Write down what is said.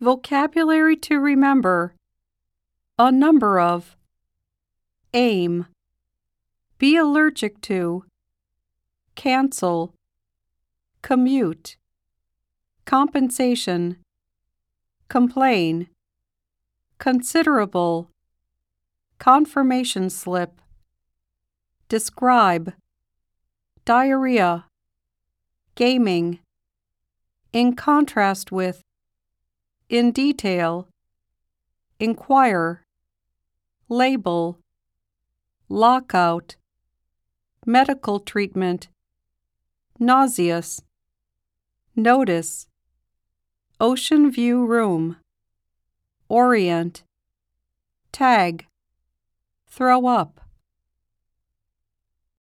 Vocabulary to remember: a number of, aim, be allergic to, cancel, commute, compensation, complain, considerable, confirmation slip, describe, diarrhea, gaming, in contrast with, in detail, inquire, label, lockout, medical treatment, nauseous, notice, ocean view room, orient, tag, throw up.